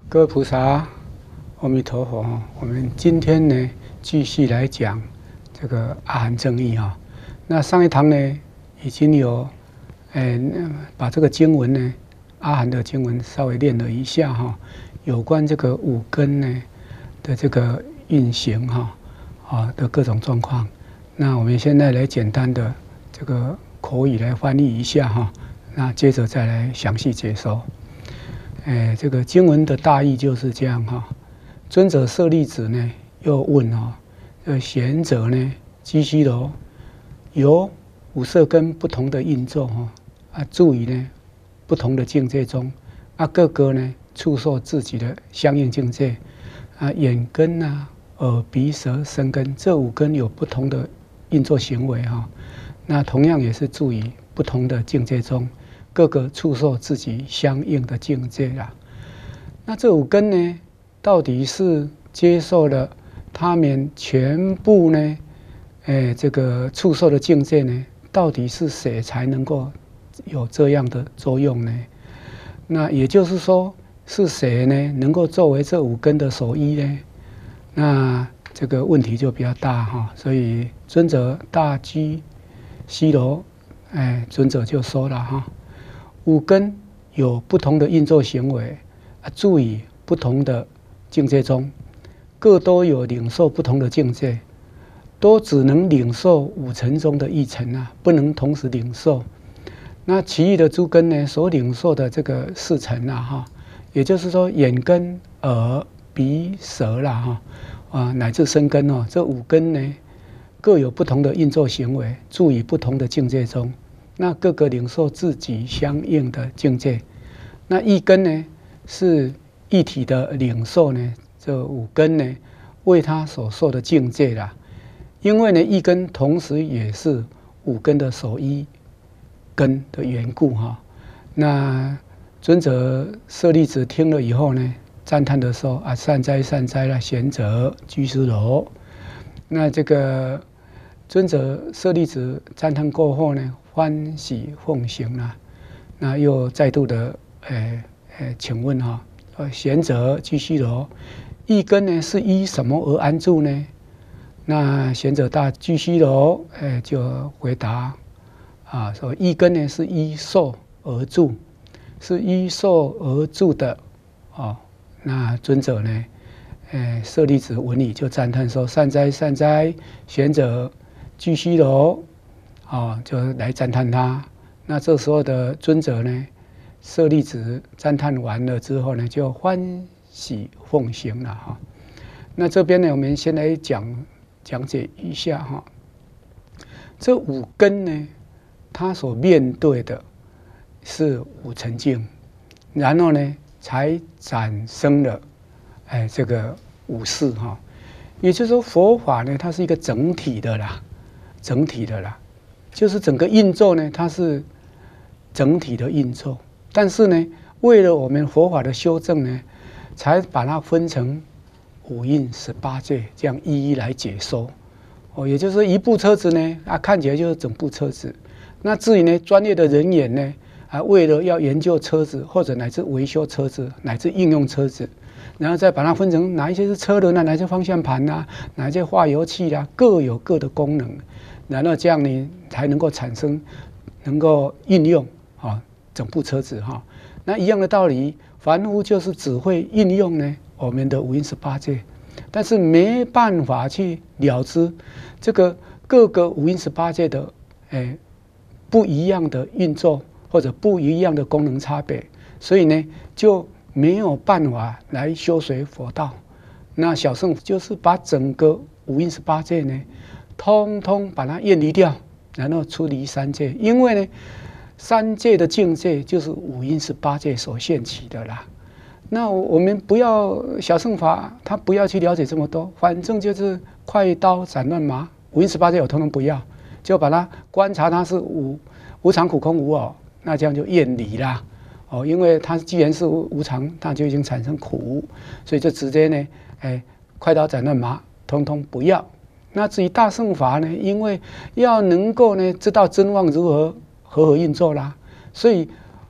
各位菩萨，阿弥陀佛！我们今天呢，继续来讲这个阿含正义哈。那上一堂呢，已经有把这个经文呢，阿含的经文稍微念了一下哈，有关这个五根呢的这个运行哈的各种状况。那我们现在来简单的这个口语来翻译一下哈，那接着再来详细解说。这个经文的大意就是这样哈。尊者舍利子呢，又问贤者呢，居须罗有五色根不同的运作住于呢不同的境界中各个呢触受自己的相应境界眼根耳鼻舌身根这五根有不同的运作行为那同样也是住于不同的境界中。各个触受自己相应的境界啦。那这五根呢，到底是接受了他们全部呢？这个触受的境界呢，到底是谁才能够有这样的作用呢？那也就是说，是谁呢，能够作为这五根的首依呢？那这个问题就比较大哈。所以尊者大居西罗，尊者就说了哈。五根有不同的运作行为住于不同的境界中，各都有领受不同的境界，都只能领受五尘中的一尘不能同时领受。那其余的诸根呢，所领受的这个四尘也就是说眼根、耳、鼻、舌乃至身根这五根呢，各有不同的运作行为，住于不同的境界中。那各个领受自己相应的境界，那一根呢是一体的领受呢，这五根呢为他所受的境界啦。因为呢一根同时也是五根的首依根的缘故那尊者舍利子听了以后呢，赞叹的说善哉善哉啦，贤者居士罗。那这个尊者舍利子赞叹过后呢，欢喜奉行啦。那又再度的请问贤者居须罗，一根呢是依什么而安住呢？那贤者大居须罗就回答说一根呢是依受而住，是依受而住的那尊者呢舍利子闻已就赞叹说善哉善哉，贤者居须罗就来赞叹他。那这时候的尊者呢，舍利子赞叹完了之后呢，就欢喜奉行了那这边呢，我们先来讲解一下这五根呢，它所面对的是五尘境，然后呢，才产生了这个五事也就是说，佛法呢，它是一个整体的啦。就是整个运作呢，它是整体的运作，但是呢，为了我们佛法的修正呢，才把它分成五蕴18界，这样一一来解说也就是说，一部车子呢看起来就是整部车子。那至于呢，专业的人员呢为了要研究车子，或者乃至维修车子，乃至应用车子，然后再把它分成哪一些是车轮哪一些方向盘哪一些化油器各有各的功能。然后这样呢，才能够产生，能够应用整部车子那一样的道理，凡夫就是只会应用呢我们的五蕴18界，但是没办法去了知这个各个五蕴18界的不一样的运作或者不一样的功能差别，所以呢就没有办法来修学佛道。那小乘就是把整个五蕴18界呢，通通把它远离掉，然后出离三界。因为呢，三界的境界就是五蕴18界所现起的啦。那我们不要小乘法，他不要去了解这么多，反正就是快刀斩乱麻，五蕴18界我通通不要，就把它观察它是无常苦空无我，那这样就远离啦。因为它既然是无常，它就已经产生苦，所以就直接呢，快刀斩乱麻，通通不要。那至于大乘法呢，因为要能够呢知道真妄如何运作啦，所以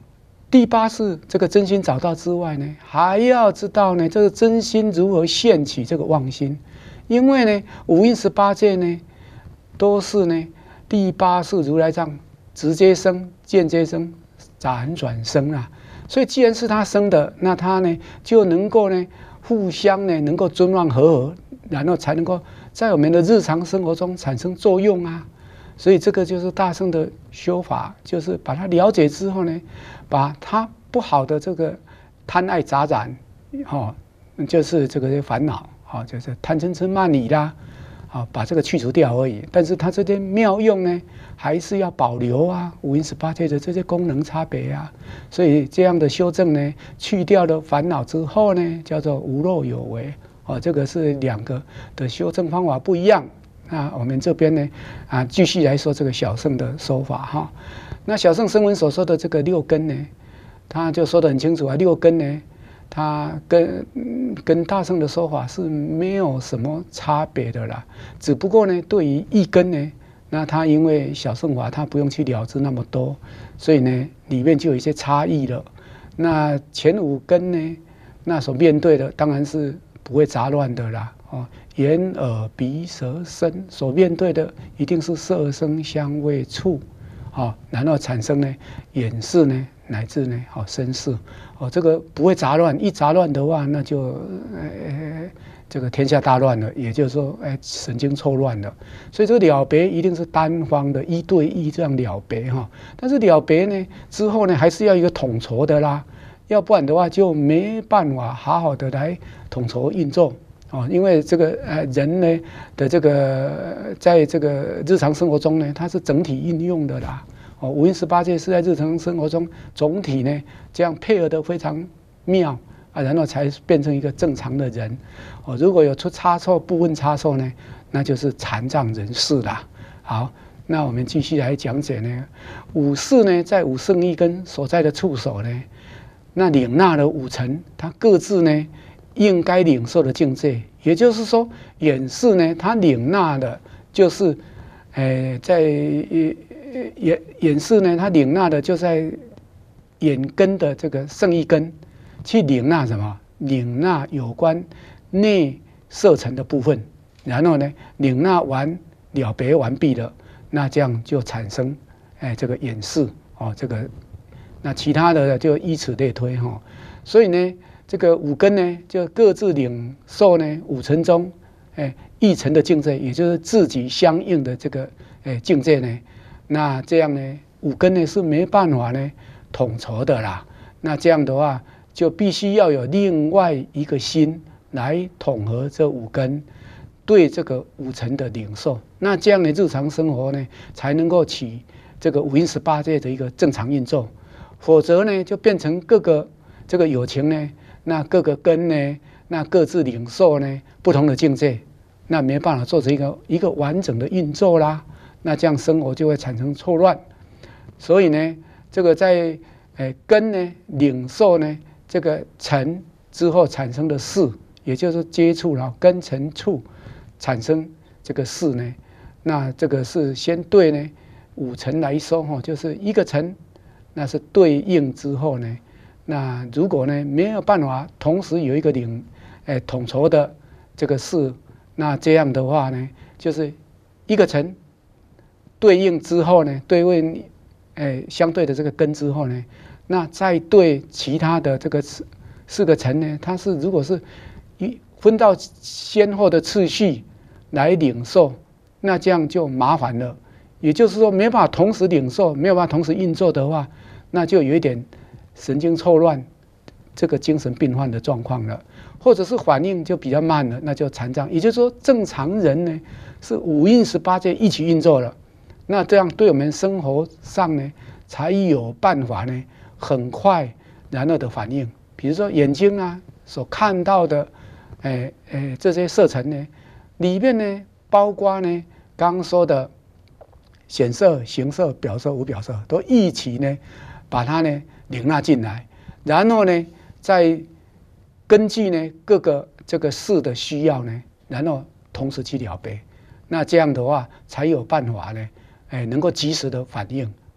第八是这个真心找到之外呢，还要知道呢，这个真心如何现起这个妄心。因为呢，五蕴十八界呢，都是呢第八是如来藏直接生、间接生、辗转生啊。所以既然是他生的，那他呢就能够呢互相呢能够尊望和合，然后才能够在我们的日常生活中产生作用啊。所以这个就是大乘的修法，就是把它了解之后呢，把它不好的这个贪爱杂染，就是这个烦恼，就是贪嗔痴慢疑啦，把这个去除掉而已。但是它这些妙用呢，还是要保留啊，五蕴十八界的这些功能差别啊。所以这样的修正呢，去掉了烦恼之后呢，叫做无漏有为。这个是两个的修正方法不一样。那我们这边呢，继续来说这个小乘的说法哈。那小乘声闻所说的这个六根呢，他就说得很清楚啊，六根呢，它跟大乘的说法是没有什么差别的啦。只不过呢，对于一根呢，那它因为小乘法它不用去了知那么多，所以呢，里面就有一些差异了。那前五根呢，那所面对的当然是不会杂乱的啦。眼耳鼻舌身所面对的一定是色声香味触，然后产生呢眼识呢，乃至呢身识，这个不会杂乱。一杂乱的话，那就这个天下大乱了，也就是说神经错乱了。所以这个了别一定是单方的一对一这样了别哈。但是了别呢之后呢，还是要一个统筹的啦，要不然的话就没办法好好的来统筹运作。因为这个人呢的这个在这个日常生活中呢，它是整体应用的啦。五蕴十八界是在日常生活中总体呢这样配合的非常妙然后才变成一个正常的人。如果有出差错、部分差错呢，那就是残障人士啦。好，那我们继续来讲解呢，五识呢在五圣一根所在的处所呢，那领纳的五尘，它各自呢应该领受的境界，也就是说，眼识呢，它领纳的就是，在眼识呢，它领纳的就在眼根的这个圣一根，去领纳什么？领纳有关内色尘的部分，然后呢，领纳完了别完毕了，那这样就产生这个眼识这个，那其他的就依此类推哈，所以呢。这个五根呢，就各自领受呢五尘中，一尘的境界，也就是自己相应的这个境界呢。那这样呢，五根呢是没办法呢统筹的啦。那这样的话，就必须要有另外一个心来统合这五根，对这个五尘的领受。那这样的日常生活呢，才能够起这个五蕴十八界的一个正常运作。否则呢，就变成各个这个有情呢。那各个根呢，那各自领受呢不同的境界，那没办法做成一个完整的运作啦。那这样生活就会产生错乱。所以呢，这个在根呢领受呢这个尘之后产生的识，也就是接触了根尘触产生这个识呢。那这个是先对呢五尘来说就是一个尘，那是对应之后呢。那如果呢没有办法同时有一个统筹的这个事，那这样的话呢，就是一个尘对应之后呢，对应相对的这个根之后呢，那再对其他的这个四个尘呢，它是如果是分到先后的次序来领受，那这样就麻烦了。也就是说，没办法同时领受，没有办法同时运作的话，那就有一点。神经错乱，这个精神病患的状况了，或者是反应就比较慢了，那就残障。也就是说，正常人呢是五蕴十八界一起运作了，那这样对我们生活上呢才有办法呢很快然后的反应。比如说眼睛啊所看到的，这些色尘呢，里面呢包括呢刚刚说的显色、形色、表色、无表色，都一起呢把它呢。领纳进来，然后呢，再根据呢各个这个事的需要呢，然后同时去了别。那这样的话，才有办法呢，能够及时的反应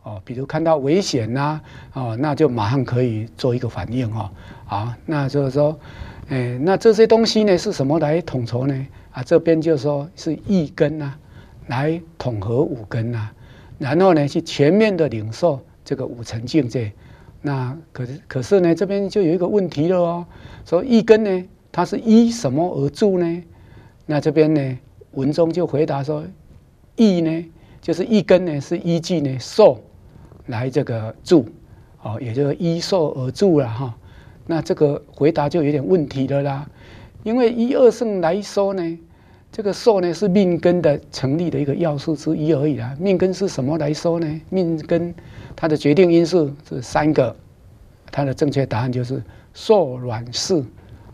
比如看到危险呐，那就马上可以做一个反应好，那就是说，那这些东西呢是什么来统筹呢？这边就说是意根来统合五根然后呢去全面的领受这个五层境界。那可是呢，这边就有一个问题了说意根呢，它是依什么而住呢？那这边呢，文中就回答说，意呢，就是意根呢，是依据呢受来这个住，也就是依受而住了那这个回答就有点问题了啦，因为依二圣来说呢，这个受呢是命根的成立的一个要素之一而已啦。命根是什么来说呢？命根它的决定因素是3个，它的正确答案就是受卵识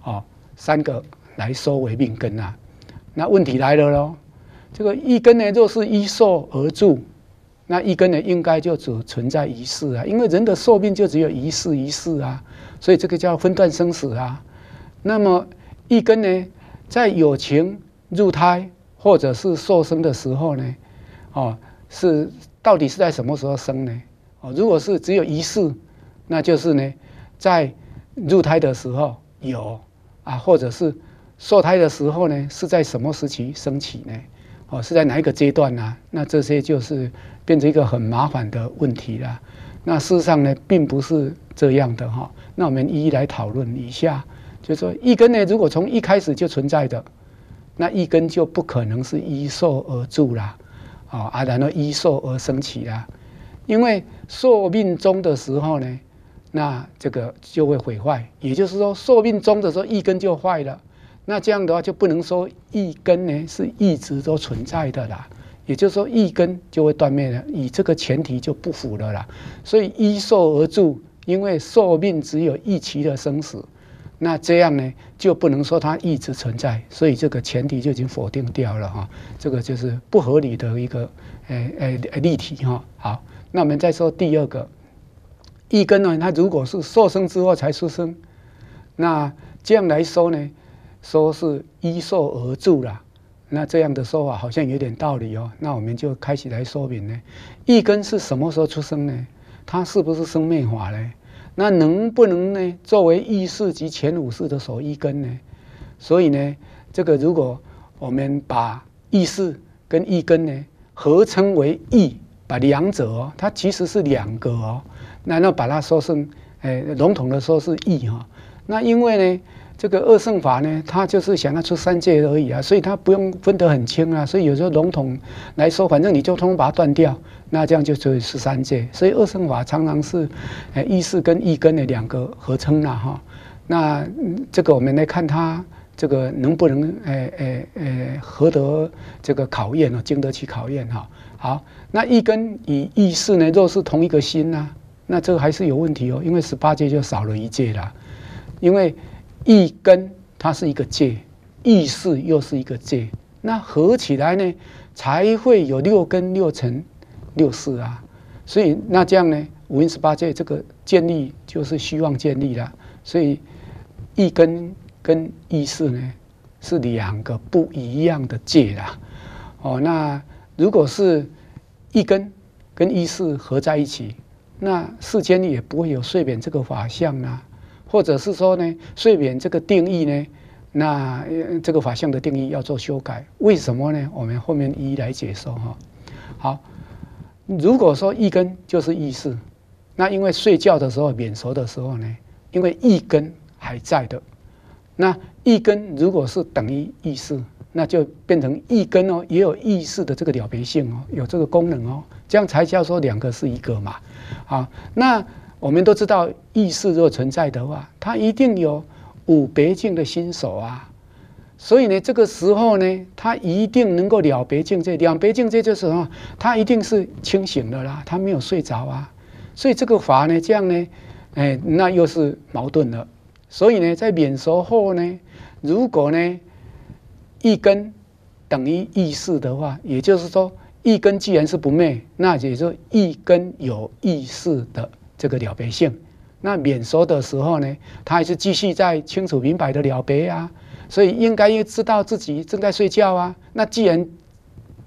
3个来说为命根那问题来了咯，这个意根呢，若是依受而住，那意根呢应该就只存在一世因为人的寿命就只有一世所以这个叫分段生死那么意根呢，在有情入胎或者是受生的时候呢，是到底是在什么时候生呢？如果是只有一世，那就是呢，在入胎的时候有或者是受胎的时候呢，是在什么时期升起呢？是在哪一个阶段那这些就是变成一个很麻烦的问题了。那事实上呢，并不是这样的那我们一一来讨论一下，就是说意根呢，如果从一开始就存在的，那意根就不可能是依受而住啦，然后依受而升起啦。因为寿命终的时候呢，那这个就会毁坏，也就是说寿命终的时候意根就坏了。那这样的话就不能说意根呢是一直都存在的啦，也就是说意根就会断灭了，以这个前提就不符了啦。所以依受而住，因为寿命只有一期的生死，那这样呢就不能说它一直存在，所以这个前提就已经否定掉了这个就是不合理的一个例题好，那我们再说第二个，意根呢，它如果是受生之后才出生，那这样来说呢，说是依受而住啦，那这样的说法好像有点道理那我们就开始来说明呢，意根是什么时候出生呢？它是不是生灭法呢？那能不能呢作为意识及前五识的所依根呢？所以呢，这个如果我们把意识跟意根呢合称为意，把两者它其实是2个那把它说成笼统的说是意那因为呢这个二圣法呢，它就是想要出3界而已所以它不用分得很清所以有时候笼统来说，反正你就通通把它断掉，那这样就只有13界。所以二圣法常常是意识跟意根的2个合称那这个我们来看它这个能不能合得这个考验经得起考验好，那意根与意识呢，若是同一个心那这个还是有问题因为18界就少了1界啦，因为意根它是一个界，意识又是一个界，那合起来呢，才会有6根6尘6识所以那这样呢，5阴18界这个建立就是虚妄建立了。所以意根跟意识呢是2个不一样的界啦。那如果是意根跟意识合在一起，那世间也不会有睡眠这个法相啦。或者是说呢，睡眠这个定义呢，那这个法相的定义要做修改，为什么呢？我们后面一一来解说好，如果说意根就是意识，那因为睡觉的时候眠熟的时候呢，因为意根还在的，那意根如果是等于意识，那就变成意根也有意识的这个了别性有这个功能这样才叫说2个是一个嘛。那我们都知道，意识若存在的话，它一定有5别境的心手所以呢，这个时候呢，它一定能够了别境界。了别境界就是什么？它一定是清醒的啦，它没有睡着所以这个法呢，这样呢，那又是矛盾了。所以呢，在免熟后呢，如果呢，意根等于意识的话，也就是说，意根既然是不灭，那也就是意根有意识的这个了别性。那免熟的时候呢，他还是继续在清楚明白的了别所以应该知道自己正在睡觉那既然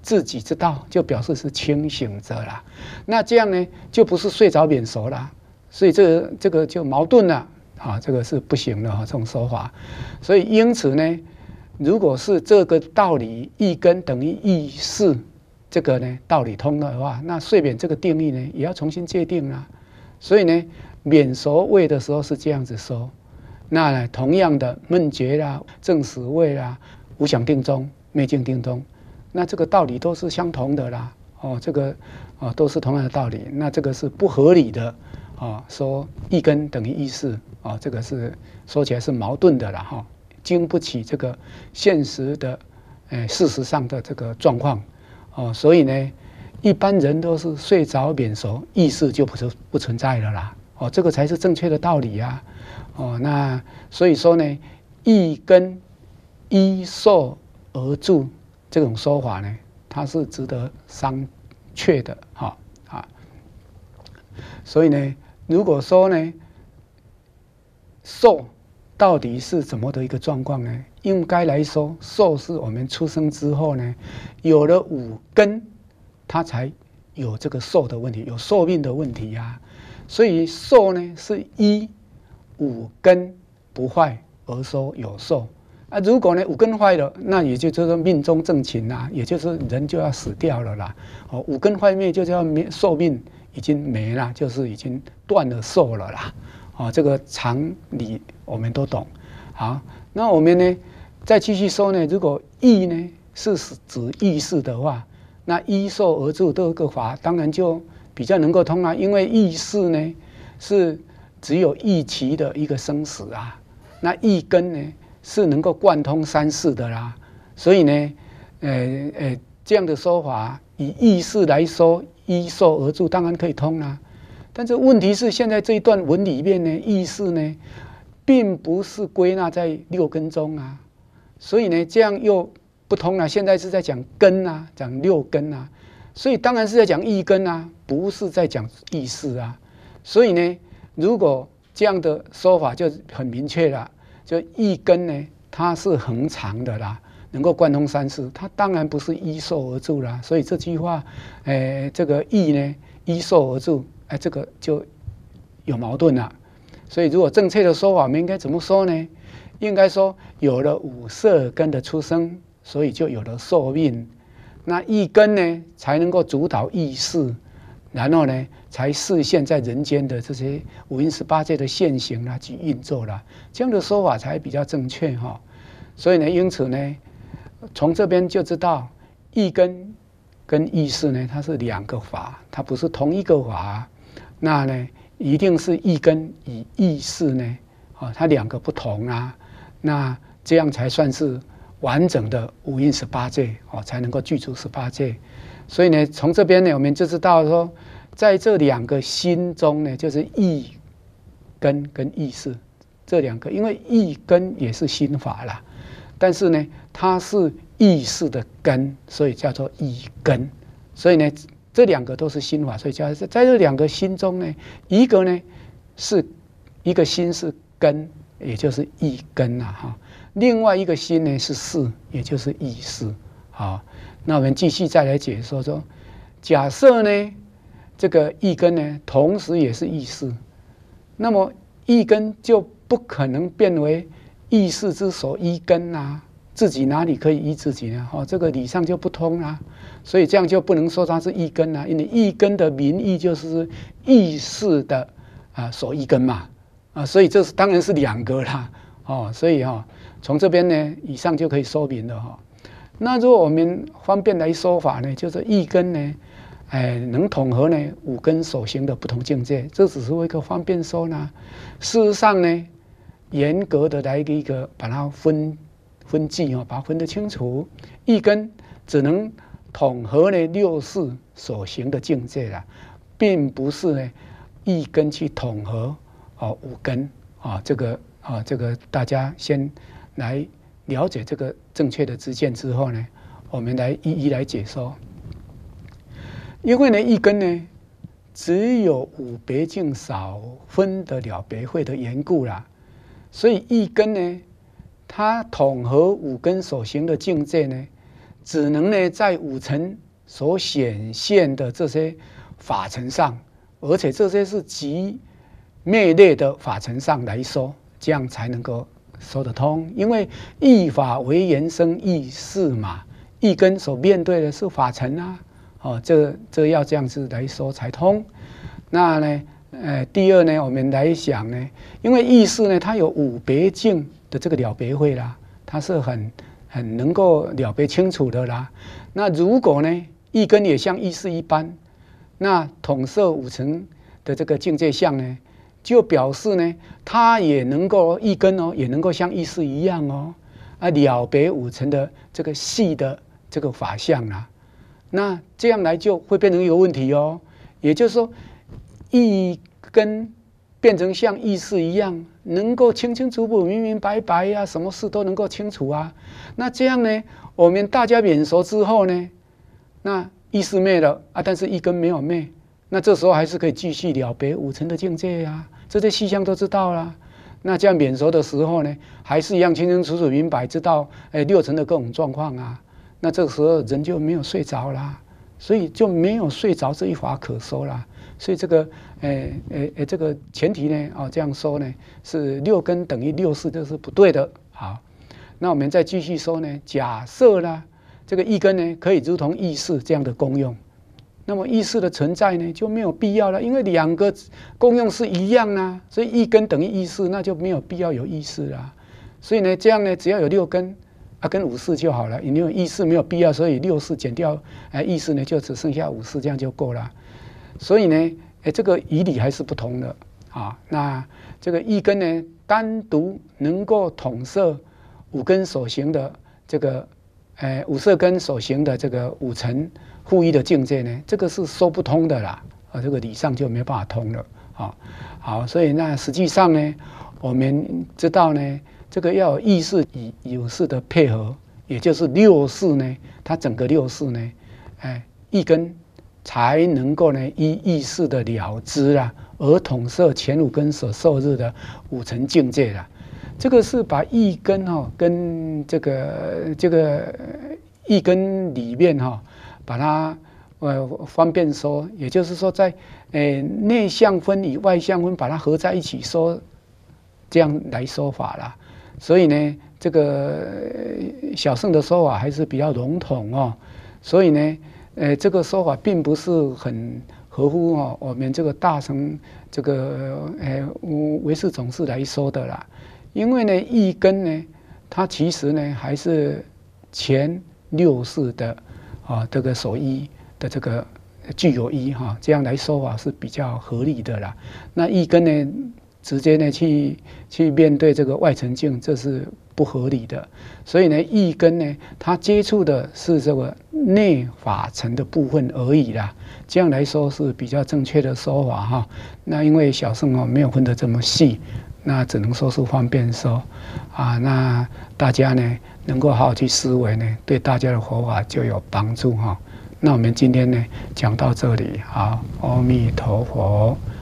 自己知道，就表示是清醒着啦。那这样呢，就不是睡着免熟啦。所以这个就矛盾了啊，这个是不行的哈，这种说法。所以因此呢，如果是这个道理一根等于意识，这个呢道理通的话，那睡眠这个定义呢也要重新界定啦。所以呢，免熟位的时候是这样子说。那呢，同样的闷觉啦、正死位啦、无想定中、灭尽定中，那这个道理都是相同的啦。哦，这个都是同样的道理。那这个是不合理的说一根等于意识这个是说起来是矛盾的啦哈，经不起这个现实的事实上的这个状况所以呢，一般人都是睡着免熟，意识就不存在了啦。这个才是正确的道理啊。那所以说呢，一根依受而住这种说法呢，它是值得商榷的所以呢，如果说呢，受到底是怎么的一个状况呢？应该来说，受是我们出生之后呢，有了五根，它才有这个受的问题，有寿命的问题呀。所以受呢是依五根不坏而说有受如果呢五根坏了，那也就是说命中正勤啦，也就是人就要死掉了啦。五根坏灭就叫寿命已经没了，就是已经断了寿了啦。这个常理我们都懂。好，那我们呢再继续说呢，如果意呢是指意识的话，那依受而住这个法当然就比较能够通啊，因为意识呢是只有一期的一个生死啊，那一根呢是能够贯通三世的啦，所以呢，这样的说法以意识来说，依受而住当然可以通啦。但是问题是，现在这一段文里面呢，意识呢，并不是归纳在六根中啊，所以呢，这样又不通了。现在是在讲根啊，讲六根啊，所以当然是在讲一根啊，不是在讲意识啊。所以呢，如果这样的说法就很明确了，就一根呢，它是恒常的啦，能够贯通三世，它当然不是依受而住啦。所以这句话，这个意呢，依受而住。这个就有矛盾了。所以如果正确的说法，我们应该怎么说呢？应该说有了五色根的出生，所以就有了寿命。那一根呢，才能够主导意识，然后呢，才示现在人间的这些五阴18界的现行啦及运作啦。这样的说法才比较正确哈。所以呢，因此呢，从这边就知道一根跟意识呢，它是两个法，它不是同一个法。那呢，一定是一根与意识呢，它两个不同啊，那这样才算是完整的五阴18界才能够具足18界。所以呢，从这边呢，我们就知道说，在这两个心中呢，就是意根跟意识这两个，因为意根也是心法啦，但是呢，它是意识的根，所以叫做意根。所以呢，这两个都是心法，所以在这两个心中呢，一个呢是一个心是根，也就是意根哈；另外一个心呢是识，也就是意识啊。那我们继续再来解说说，假设呢这个意根呢同时也是意识，那么意根就不可能变为意识之所依根啊。自己哪里可以依自己呢？这个理上就不通啦，所以这样就不能说它是一根啦，因为一根的名义就是意识的所依根嘛，所以这是当然是两个啦，所以从这边呢，以上就可以说明了那如果我们方便来说法呢，就是一根呢，能统合呢五根所行的不同境界，这只是为一个方便说呢。事实上呢，严格的来一个把它分际把它分得清楚，一根只能统合呢六世所行的境界啦，并不是呢一根去统合五根这个大家先来了解这个正确的知见之后呢，我们来一一来解说。因为呢一根呢只有五别境少分得了别会的缘故啦，所以一根呢它统合五根所行的境界呢， 只能呢在五层所显现的这些法尘上，而且这些是极灭类的法尘上来说，这样才能够说得通。因为异法为缘生异事嘛，异根所面对的是法尘啊，这要这样子来说才通。那呢，第二呢，我们来想呢，因为意识呢，它有五别境的这个了别慧啦，它是很能够了别清楚的啦。那如果呢，意根也像意识一般，那统摄五层的这个境界相呢，就表示呢，它也能够意根哦，也能够像意识一样哦，了别五层的这个细的这个法相啦。那这样来就会变成一个问题哦，也就是说，意根变成像意识一样，能够清清楚楚、明明白白呀，什么事都能够清楚啊。那这样呢，我们大家免熟之后呢，那意识灭了啊，但是意根没有灭，那这时候还是可以继续了别五层的境界呀，这些细项都知道了。那这样免熟的时候呢，还是一样清清楚楚、明白，知道六层的各种状况啊。那这个时候人就没有睡着啦，所以就没有睡着这一法可说啦。所以这个这个前提呢，这样说呢，是六根等于六识，这是不对的。好，那我们再继续说呢，假设呢，这个意根呢可以如同意识这样的功用，那么意识的存在呢就没有必要了，因为两个功用是一样啊，所以意根等于意识，那就没有必要有意识啦。所以呢，这样呢，只要有六根跟五识就好了，因为意识没有必要，所以六识减掉意识呢，就只剩下五识，这样就够了。所以呢，这个义理还是不同的啊。那这个意根呢，单独能够统摄五根所行的这个，五色根所行的这个五尘互一的境界呢，这个是说不通的啦。这个理上就没办法通了啊。好，所以那实际上呢，我们知道呢，这个要有意识与有识的配合，也就是六识呢，它整个六识呢，意根才能够呢依意识的了知啦，而统摄前五根所受日的五层境界啦。这个是把意根跟这个意根里面把它方便说，也就是说在内相分与外相分把它合在一起说，这样来说法啦。所以呢，这个小乘的说法还是比较笼统哦。所以呢，这个说法并不是很合乎我们这个大乘这个唯识总是来说的啦。因为呢，意根呢，它其实呢还是前六识的这个所依的这个具有依这样来说法是比较合理的啦。那意根呢，直接呢去面对这个外层境，这是不合理的。所以呢，意根呢，它接触的是这个内法层的部分而已啦。这样来说是比较正确的说法那因为小乘没有分得这么细，那只能说是方便说那大家呢能够好好去思维呢，对大家的佛法就有帮助那我们今天呢讲到这里，好，阿弥陀佛。